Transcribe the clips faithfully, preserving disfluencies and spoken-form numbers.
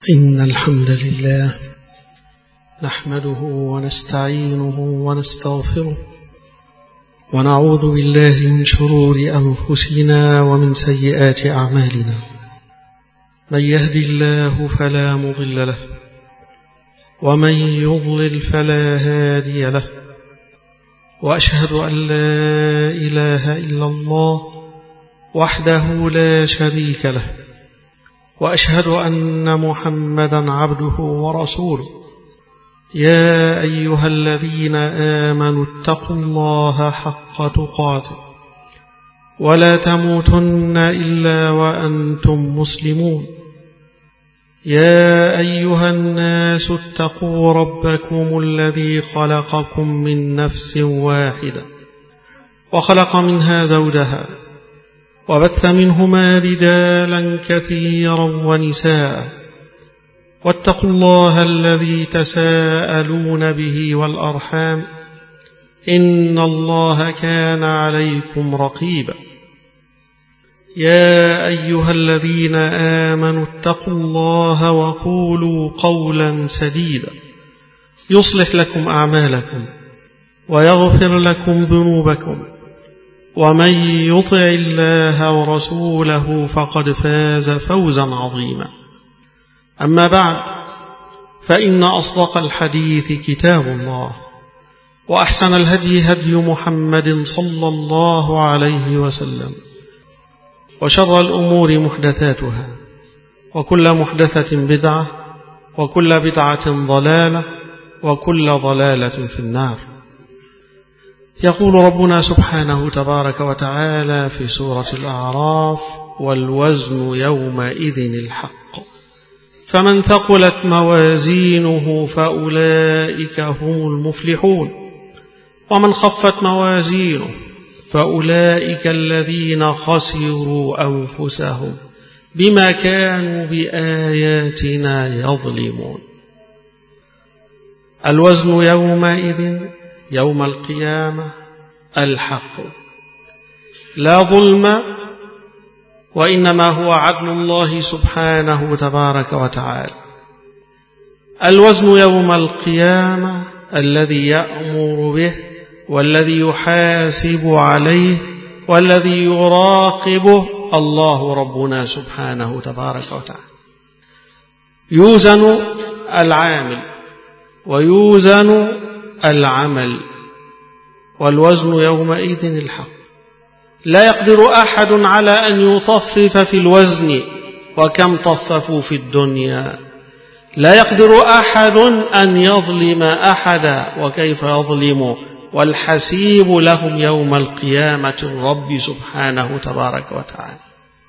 إن الحمد لله نحمده ونستعينه ونستغفره ونعوذ بالله من شرور أنفسنا ومن سيئات أعمالنا. من يهدي الله فلا مضل له ومن يضلل فلا هادي له، وأشهد أن لا إله إلا الله وحده لا شريك له، وأشهد أن محمدا عبده ورسوله. يا أيها الذين آمنوا اتقوا الله حق تقاته ولا تموتن إلا وأنتم مسلمون. يا أيها الناس اتقوا ربكم الذي خلقكم من نفس واحدة وخلق منها زوجها وبث منهما رجالا كثيرا ونساء، واتقوا الله الذي تساءلون به والأرحام إن الله كان عليكم رقيبا. يا أيها الذين آمنوا اتقوا الله وقولوا قولا سديدا يصلح لكم أعمالكم ويغفر لكم ذنوبكم، ومن يطع الله ورسوله فقد فاز فوزا عظيما. أما بعد، فإن أصدق الحديث كتاب الله، وأحسن الهدي هدي محمد صلى الله عليه وسلم، وشر الأمور محدثاتها، وكل محدثة بدعة، وكل بدعة ضلالة، وكل ضلالة في النار. يقول ربنا سبحانه تبارك وتعالى في سورة الأعراف: والوزن يومئذ الحق، فمن ثقلت موازينه فأولئك هم المفلحون، ومن خفت موازينه فأولئك الذين خسروا أنفسهم بما كانوا بآياتنا يظلمون. الوزن يومئذ يوم القيامة الحق، لا ظلم، وإنما هو عدل الله سبحانه تبارك وتعالى. الوزن يوم القيامة الذي يأمر به، والذي يحاسب عليه، والذي يراقبه الله ربنا سبحانه تبارك وتعالى. يوزن العامل ويوزن العمل، والوزن يومئذ الحق. لا يقدر أحد على أن يطفف في الوزن، وكم طففوا في الدنيا. لا يقدر أحد أن يظلم أحدا، وكيف يظلم، والحسيب لهم يوم القيامة الرب سبحانه تبارك وتعالى.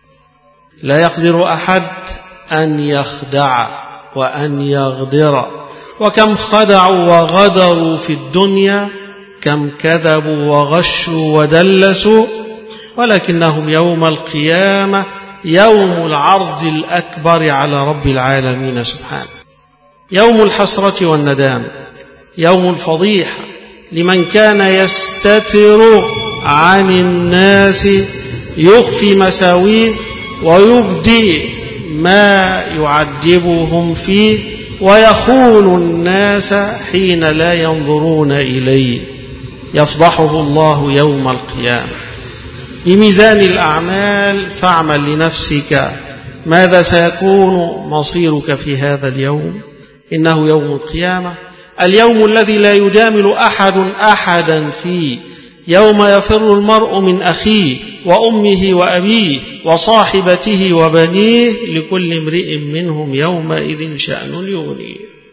لا يقدر أحد أن يخدع وأن يغدر، وكم خدعوا وغدروا في الدنيا، كم كذبوا وغشوا ودلسوا، ولكنهم يوم القيامة يوم العرض الأكبر على رب العالمين سبحانه، يوم الحسرة والندام، يوم الفضيحة لمن كان يستتر عن الناس، يخفي مساويه ويبدي ما يعذبهم فيه، ويخون الناس حين لا ينظرون إليه. يفضحه الله يوم القيامة. بميزان الأعمال فاعمل لنفسك ماذا سيكون مصيرك في هذا اليوم. إنه يوم القيامة، اليوم الذي لا يجامل أحد أحدا فيه، يوم يفر المرء من أخيه وأمه وأبيه وصاحبته وبنيه، لكل امرئ منهم يومئذ شأن يغنيه.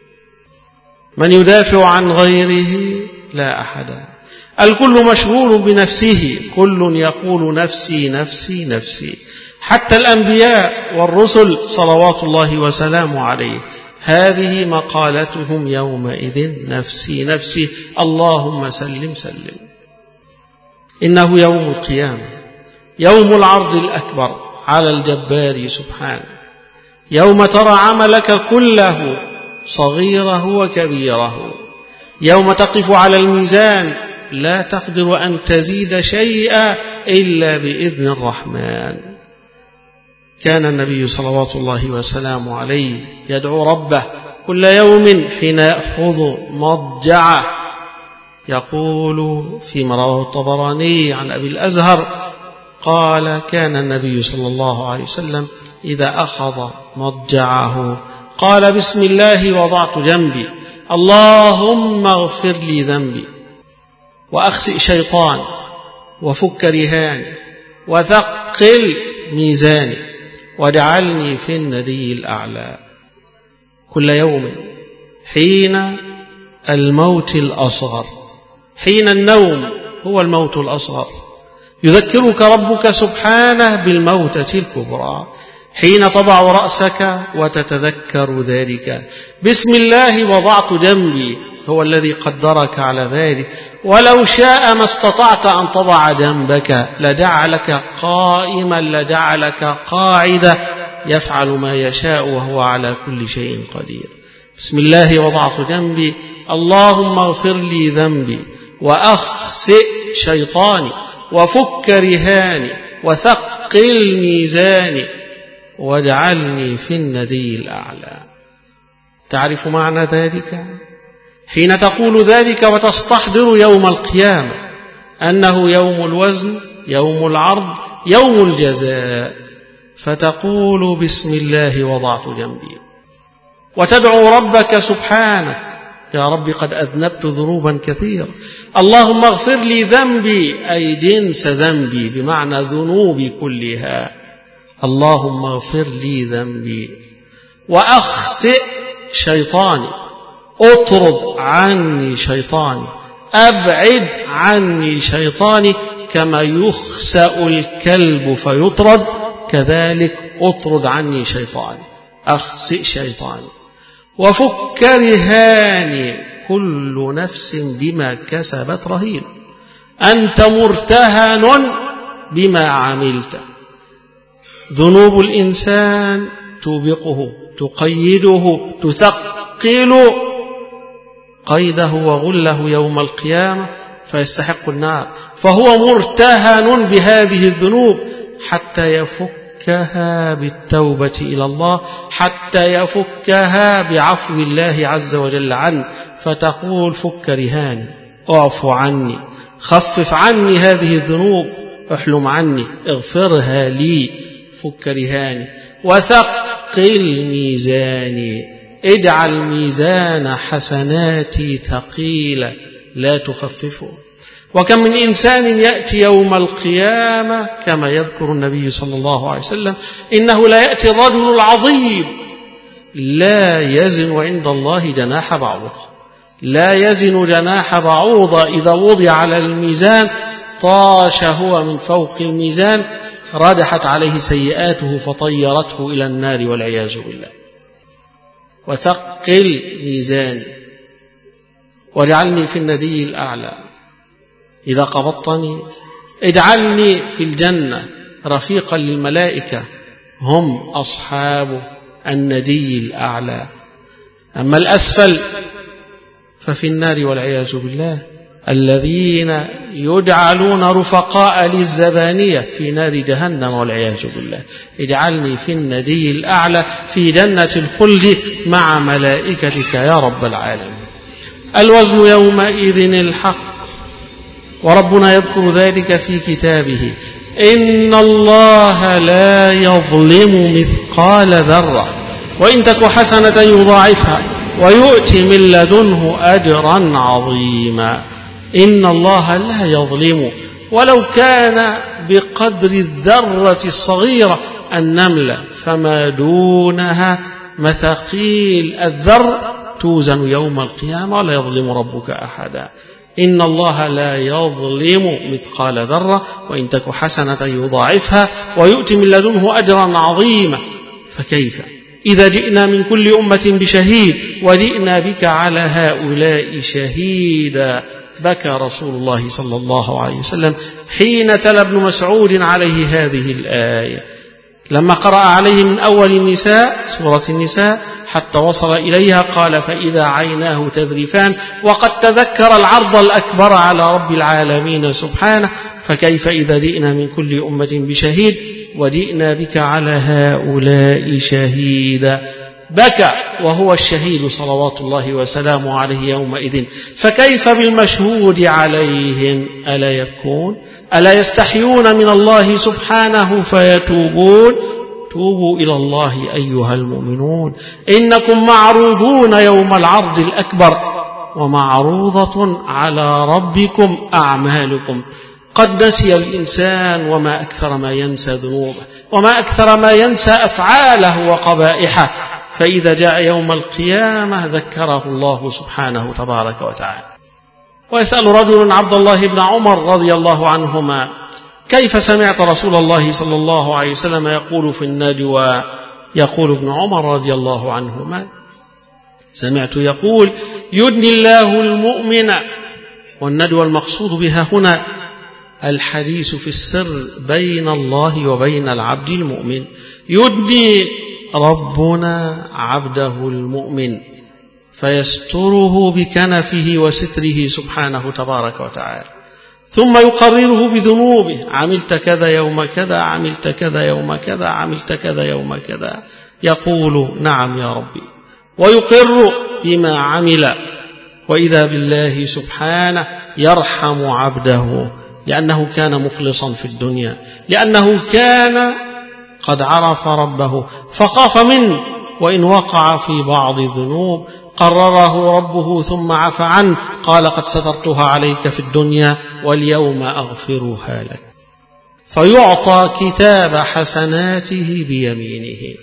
من يدافع عن غيره؟ لا أحد. الكل مشغول بنفسه، كل يقول نفسي نفسي نفسي. حتى الأنبياء والرسل صلوات الله وسلامه عليه، هذه مقالتهم يومئذ نفسي نفسي، اللهم سلم سلم. إنه يوم القيامة، يوم العرض الأكبر على الجبار سبحانه، يوم ترى عملك كله صغيره وكبيره، يوم تقف على الميزان لا تقدر أن تزيد شيئا إلا بإذن الرحمن. كان النبي صلوات الله وسلامه عليه يدعو ربه كل يوم حين يأخذ مضجعه، يقول فيما رواه الطبراني عن أبي الأزهر قال: كان النبي صلى الله عليه وسلم إذا أخذ مضجعه قال: بسم الله وضعت جنبي، اللهم اغفر لي ذنبي وأخسئ شيطاني وفك رهاني وثقل ميزاني واجعلني في الندي الأعلى. كل يوم حين الموت الأصغر، حين النوم هو الموت الأصغر، يذكرك ربك سبحانه بالموتة الكبرى. حين تضع رأسك وتتذكر ذلك، بسم الله وضعت جنبي، هو الذي قدرك على ذلك، ولو شاء ما استطعت أن تضع جنبك لجعلك قائما لجعلك قاعدة، يفعل ما يشاء وهو على كل شيء قدير. بسم الله وضعت جنبي، اللهم اغفر لي ذنبي وأخسئ شيطاني وفك رهاني وثقل ميزاني واجعلني في الندي الأعلى. تعرف معنى ذلك؟ حين تقول ذلك وتستحضر يوم القيامة أنه يوم الوزن، يوم العرض، يوم الجزاء، فتقول بسم الله وضعت جنبي، وتدعو ربك سبحانك: يا رب قد أذنبت ذنوبا كثيرة، اللهم اغفر لي ذنبي، أي جنس ذنبي بمعنى ذنوبي كلها، اللهم اغفر لي ذنبي. وأخسئ شيطاني، أطرد عني شيطاني، أبعد عني شيطاني، كما يخسأ الكلب فيطرد كذلك أطرد عني شيطاني، أخسئ شيطاني. وفك رهاني، كل نفس بما كسبت رهين، أنت مرتهن بما عملت. ذنوب الإنسان توبقه، تقيده، تثقل قيده وغله يوم القيامة فيستحق النار، فهو مرتهن بهذه الذنوب حتى يفكها بالتوبة إلى الله، حتى يفكها بعفو الله عز وجل عنه، فتقول: فك رهاني، اعف عني، خفف عني هذه الذنوب، احلم عني، اغفرها لي، فك رهاني. وثقل ميزاني، اجعل ميزان حسناتي ثقيلة لا تخففه. وكم من إنسان يأتي يوم القيامة كما يذكر النبي صلى الله عليه وسلم: إنه لا يأتي الرجل العظيم لا يزن عند الله جناح بعوضة، لا يزن جناح بعوضة، إذا وضع على الميزان طاش هو من فوق الميزان، ردحت عليه سيئاته فطيرته إلى النار والعياذ بالله. وثقل ميزاني واجعلني في الندي الأعلى، إذا قبضتني اجعلني في الجنة رفيقا للملائكة، هم أصحاب الندي الأعلى. أما الأسفل ففي النار والعياذ بالله، الذين يجعلون رفقاء للزبانية في نار جهنم والعياذ بالله. اجعلني في الندي الأعلى في جنة الخلد مع ملائكتك يا رب العالمين. الوزن يومئذ الحق، وربنا يذكر ذلك في كتابه: إن الله لا يظلم مثقال ذرة وإن تك حسنة يضاعفها ويؤتي من لدنه أجرا عظيما. إن الله لا يظلم، ولو كان بقدر الذرة الصغيرة النملة فما دونها مثاقيل الذر توزن يوم القيامة ولا يظلم ربك أحدا. إن الله لا يظلم مثقال ذرة وإن تك حسنة يضاعفها ويؤتي من لدنه أجرا عظيما. فكيف إذا جئنا من كل أمة بشهيد وجئنا بك على هؤلاء شهيدا؟ بكى رسول الله صلى الله عليه وسلم حين تلا ابن مسعود عليه هذه الآية، لما قرأ عليه من أول النساء سورة النساء حتى وصل إليها قال: فإذا عيناه تذرفان، وقد تذكر العرض الأكبر على رب العالمين سبحانه. فكيف إذا جئنا من كل أمة بشهيد وجئنا بك على هؤلاء شهيدا. بكى وهو الشهيد صلوات الله وسلامه عليه يومئذ، فكيف بالمشهود عليهم؟ ألا يبكون؟ ألا يستحيون من الله سبحانه فيتوبون؟ توبوا إلى الله أيها المؤمنون، إنكم معروضون يوم العرض الأكبر، ومعروضة على ربكم أعمالكم. قد نسي الإنسان وما أكثر ما ينسى ذنوبه، وما أكثر ما ينسى أفعاله وقبائحه، فإذا جاء يوم القيامة ذكره الله سبحانه تبارك وتعالى. ويسأل رجل عبد الله بن عمر رضي الله عنهما: كيف سمعت رسول الله صلى الله عليه وسلم يقول في النجوى؟ يقول ابن عمر رضي الله عنهما: سمعت يقول: يدني الله المؤمن. والندوة المقصود بها هنا الحديث في السر بين الله وبين العبد المؤمن. يدني ربنا عبده المؤمن فيستره بكنفه وستره سبحانه تبارك وتعالى، ثم يقرره بذنوبه: عملت كذا يوم كذا، عملت كذا يوم كذا، عملت كذا يوم كذا. يقول: نعم يا ربي، ويقر بما عمل. وإذا بالله سبحانه يرحم عبده، لأنه كان مخلصا في الدنيا، لأنه كان قد عرف ربه فخاف منه، وإن وقع في بعض الذنوب قرره ربه ثم عفى عنه، قال: قد سترتها عليك في الدنيا واليوم أغفرها لك. فيعطى كتاب حسناته بيمينه.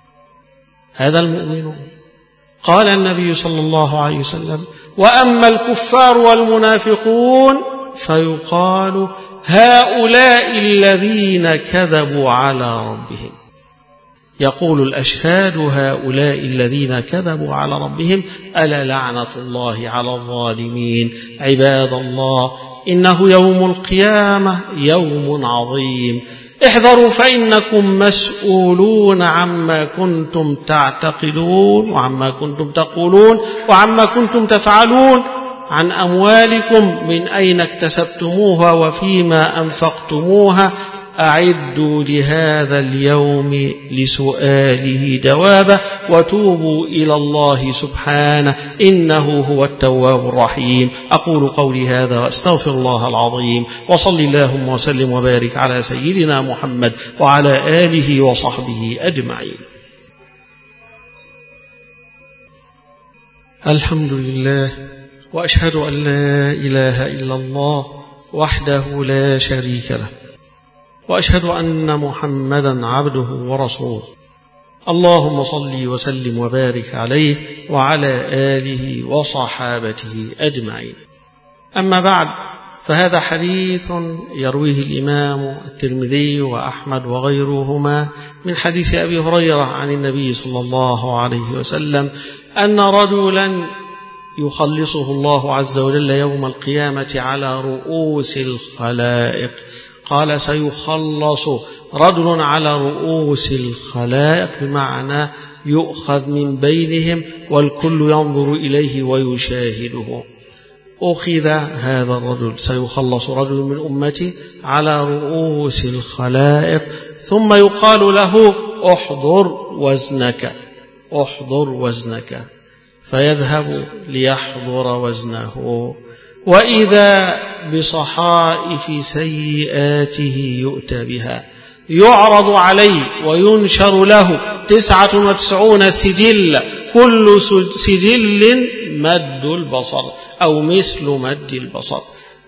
هذا المؤمن. قال النبي صلى الله عليه وسلم: وأما الكفار والمنافقون فيقال: هؤلاء الذين كذبوا على ربهم. يقول الأشهاد: هؤلاء الذين كذبوا على ربهم، ألا لعنة الله على الظالمين. عباد الله، إنه يوم القيامة يوم عظيم. احذروا فإنكم مسؤولون عما كنتم تعتقدون، وعما كنتم تقولون، وعما كنتم تفعلون، عن أموالكم من أين اكتسبتموها وفيما أنفقتموها. أعدوا لهذا اليوم لسؤاله جوابا، وتوبوا إلى الله سبحانه، إنه هو التواب الرحيم. أقول قولي هذا وأستغفر الله العظيم، وصل اللهم وسلم وبارك على سيدنا محمد وعلى آله وصحبه أجمعين. الحمد لله، وأشهد أن لا إله إلا الله وحده لا شريك له، وأشهد أن محمدا عبده ورسوله. اللهم صل وسلم وبارك عليه وعلى آله وصحابته أجمعين. أما بعد، فهذا حديث يرويه الإمام الترمذي وأحمد وغيرهما من حديث أبي هريرة عن النبي صلى الله عليه وسلم أن رجلا يخلصه الله عز وجل يوم القيامة على رؤوس الخلائق. قال: سيخلص رجل على رؤوس الخلائق، بمعنى يؤخذ من بينهم والكل ينظر إليه ويشاهده. أخذ هذا الرجل، سيخلص رجل من أمتي على رؤوس الخلائق، ثم يقال له: احضر وزنك، احضر وزنك، فيذهب ليحضر وزنه. وإذا بصحائف سيئاته يؤتى بها، يعرض عليه وينشر له تسعة وتسعون سجل، كل سجل مد البصر أو مثل مد البصر.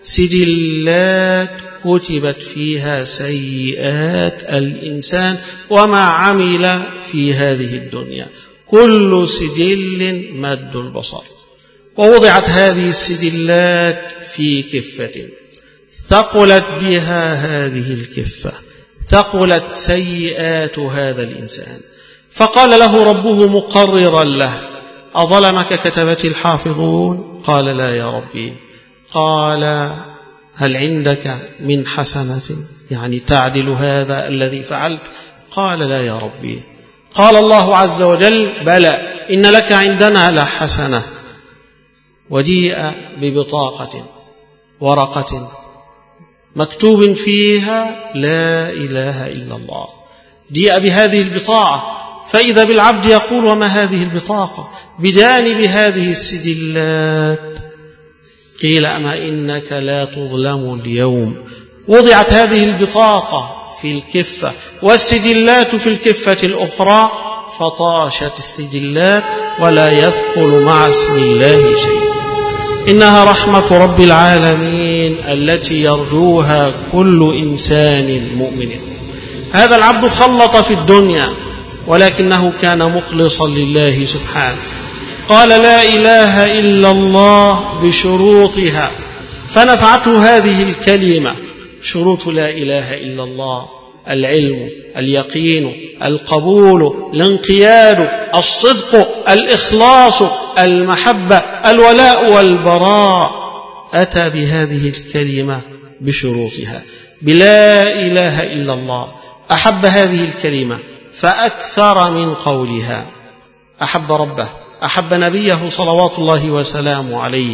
سجلات كتبت فيها سيئات الإنسان وما عمل في هذه الدنيا، كل سجل مد البصر. ووضعت هذه السجلات في كفة، ثقلت بها هذه الكفة، ثقلت سيئات هذا الإنسان. فقال له ربه مقررا له: أظلمك كتبتي الحافظون؟ قال: لا يا ربي. قال: هل عندك من حسنة يعني تعدل هذا الذي فعلت؟ قال: لا يا ربي. قال الله عز وجل: بلى، إن لك عندنا لحسنة. وجيء ببطاقة، ورقة مكتوب فيها لا إله إلا الله. جيء بهذه البطاقة فإذا بالعبد يقول وما هذه البطاقة بجانب هذه السجلات؟ قيل أما إنك لا تظلم اليوم. وضعت هذه البطاقة في الكفة والسجلات في الكفة الأخرى، فطاشت السجلات ولا يثقل مع اسم الله شيء. إنها رحمة رب العالمين التي يرجوها كل إنسان مؤمن. هذا العبد خلط في الدنيا ولكنه كان مخلصا لله سبحانه، قال لا إله إلا الله بشروطها فنفعته هذه الكلمة. شروط لا إله إلا الله: العلم، اليقين، القبول، الانقياد، الصدق، الإخلاص، المحبة، الولاء والبراء. أتى بهذه الكلمة بشروطها بلا إله إلا الله، أحب هذه الكلمة فأكثر من قولها، أحب ربه، أحب نبيه صلوات الله وسلامه عليه،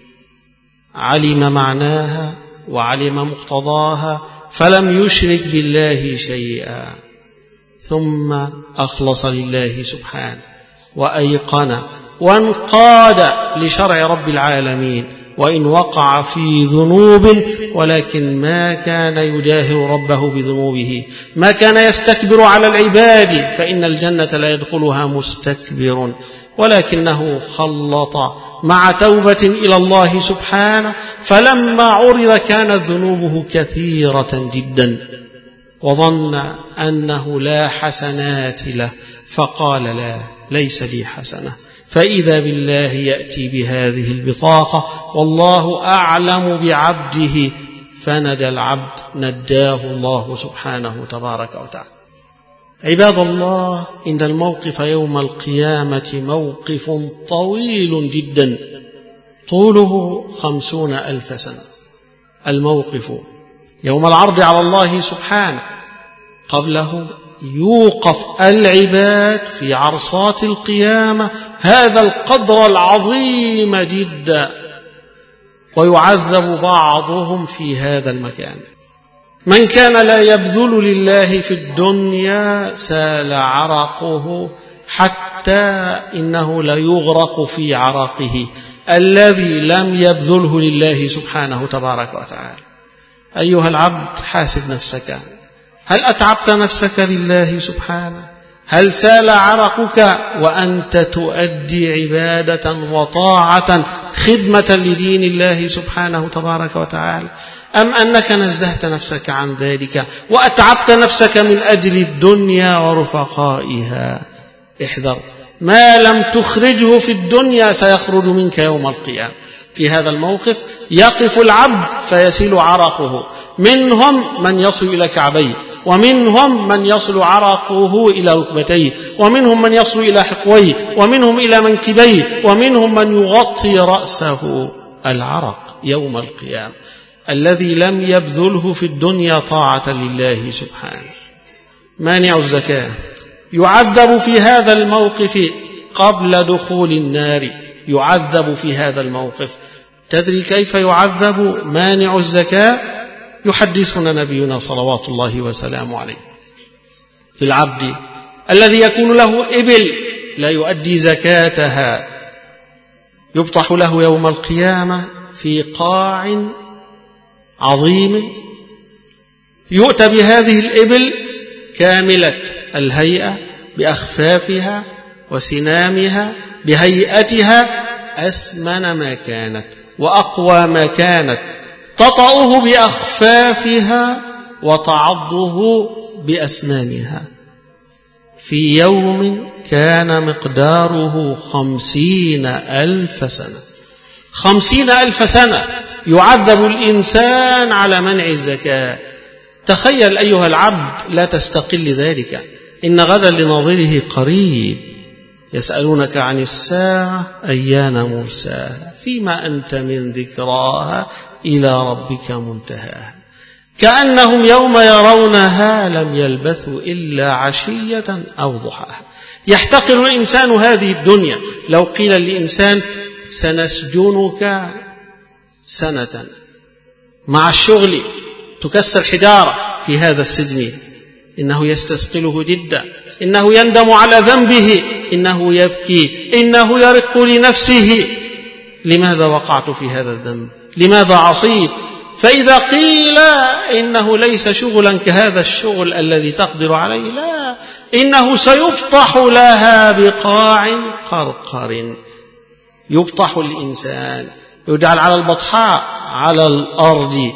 علم معناها وعلم مقتضاها فلم يشرك بالله شيئا، ثم أخلص لله سبحانه وأيقن وانقاد لشرع رب العالمين، وإن وقع في ذنوب ولكن ما كان يجاهر ربه بذنوبه، ما كان يستكبر على العباد، فإن الجنة لا يدخلها مستكبر، ولكنه خلط مع توبة إلى الله سبحانه، فلما عرض كانت ذنوبه كثيرة جدا وظن أنه لا حسنات له، فقال لا، ليس لي حسنة، فإذا بالله يأتي بهذه البطاقة والله أعلم بعبده، فندى العبد نداه الله سبحانه تبارك وتعالى. عباد الله، إن الموقف يوم القيامة موقف طويل جدا طوله خمسون ألف سنة. الموقف يوم العرض على الله سبحانه، قبله يوقف العباد في عرصات القيامة هذا القدر العظيم جدا، ويعذب بعضهم في هذا المكان. من كان لا يبذل لله في الدنيا سال عرقه حتى إنه لا يغرق في عرقه الذي لم يبذله لله سبحانه تبارك وتعالى. أيها العبد، حاسب نفسك، هل أتعبت نفسك لله سبحانه؟ هل سال عرقك وأنت تؤدي عبادة وطاعة خدمة لدين الله سبحانه تبارك وتعالى، أم أنك نزهت نفسك عن ذلك وأتعبت نفسك من أجل الدنيا ورفقائها؟ احذر، ما لم تخرجه في الدنيا سيخرج منك يوم القيامة. في هذا الموقف يقف العبد فيسيل عرقه، منهم من يصل إلى كعبيه، ومنهم من يصل عرقه إلى ركبتيه، ومنهم من يصل إلى حقويه، ومنهم إلى منكبيه، ومنهم من يغطي رأسه العرق يوم القيامة، الذي لم يبذله في الدنيا طاعة لله سبحانه. مانع الزكاة يعذب في هذا الموقف قبل دخول النار، يعذب في هذا الموقف. تدري كيف يعذب مانع الزكاة؟ يحدثنا نبينا صلوات الله وسلامه عليه في العبد الذي يكون له إبل لا يؤدي زكاتها، يبطح له يوم القيامة في قاع عظيم، يؤتى بهذه الإبل كاملة الهيئة بأخفافها وسنامها بهيئتها، أسمن ما كانت وأقوى ما كانت، تطأه بأخفافها وتعضه بأسنانها، في يوم كان مقداره خمسين ألف سنة. خمسين ألف سنة يعذب الإنسان على منع الزكاة. تخيل أيها العبد، لا تستقل ذلك، إن غدا لناظره قريب. يسألونك عن الساعة أيان مرساها، فيما أنت من ذكراها إلى ربك منتهاها، كأنهم يوم يرونها لم يلبثوا إلا عشية أو ضحاها. يحتقر الإنسان هذه الدنيا. لو قيل للإنسان سنسجنك سنة مع الشغل تكسر حجارة في هذا السجن، إنه يستثقله جدا، إنه يندم على ذنبه، إنه يبكي، إنه يرق لنفسه: لماذا وقعت في هذا الذنب؟ لماذا عصيت؟ فإذا قيل إنه ليس شغلا كهذا الشغل الذي تقدر عليه، لا، إنه سيفتح لها بقاع قرقر. يفتح الإنسان، يجعل على البطحاء على الأرض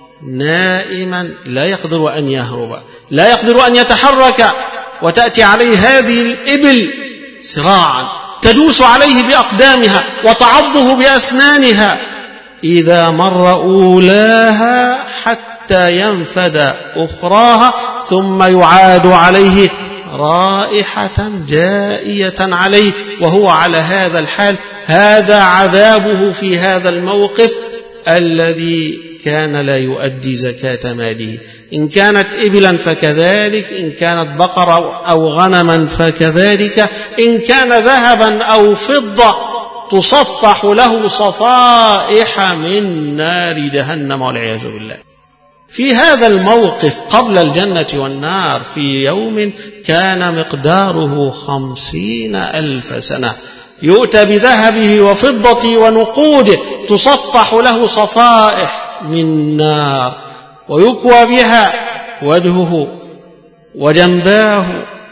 نائما لا يقدر أن يهرب، لا يقدر أن يتحرك، وتأتي عليه هذه الإبل سراعا تدوس عليه بأقدامها وتعضه بأسنانها، إذا مر أولاها حتى ينفد أخراها، ثم يعاد عليه رائحة جائية عليه وهو على هذا الحال. هذا عذابه في هذا الموقف الذي كان لا يؤدي زكاة ماله. إن كانت إبلا فكذلك، إن كانت بقرة أو غنما فكذلك، إن كان ذهبا أو فضة تصفح له صفائح من نار جهنم والعياذ بالله. في هذا الموقف قبل الجنة والنار في يوم كان مقداره خمسين ألف سنة، يؤتى بذهبه وفضته ونقوده تصفح له صفائح من نار، ويكوى بها وجهه وجنباه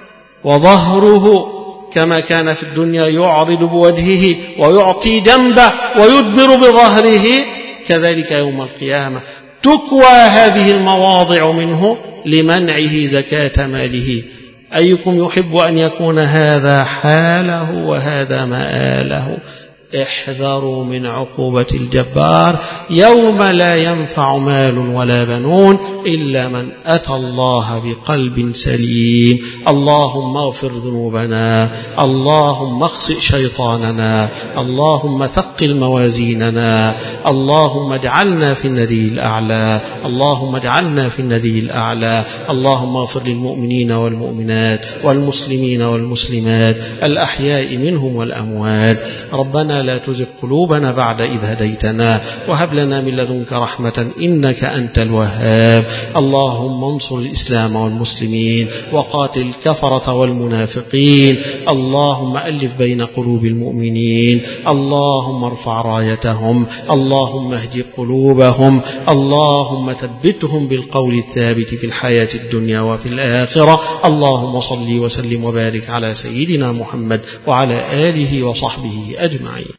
وظهره، كما كان في الدنيا يعرض بوجهه ويعطي جنبه ويدبر بظهره، كذلك يوم القيامة تكوى هذه المواضع منه لمنعه زكاة ماله. أيكم يحب أن يكون هذا حاله وهذا مآله؟ احذروا من عقوبة الجبار يوم لا ينفع مال ولا بنون إلا من أتى الله بقلب سليم. اللهم اغفر ذنوبنا، اللهم اخسئ شيطاننا، اللهم ثقل موازيننا، اللهم اجعلنا في الندي الأعلى، اللهم اجعلنا في الندي الأعلى. اللهم اغفر للمؤمنين والمؤمنات والمسلمين والمسلمات الأحياء منهم والأموات. ربنا لا تزغ قلوبنا بعد إذ هديتنا، وهب لنا من لدنك رحمة إنك أنت الوهاب. اللهم انصر الإسلام والمسلمين وقاتل الكفرة والمنافقين. اللهم ألف بين قلوب المؤمنين، اللهم ارفع رايتهم، اللهم اهد قلوبهم، اللهم ثبتهم بالقول الثابت في الحياة الدنيا وفي الآخرة. اللهم صل وسلم وبارك على سيدنا محمد وعلى آله وصحبه أجمعين.